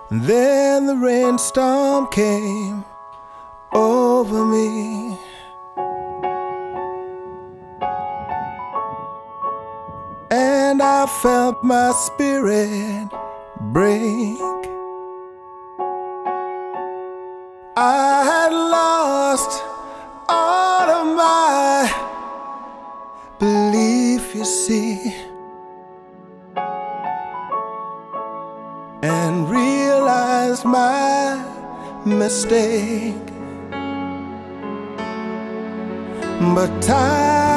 Then the rainstorm came over me. And I felt my spirit break. I had lost all of my belief, you see, and realized my mistake. But time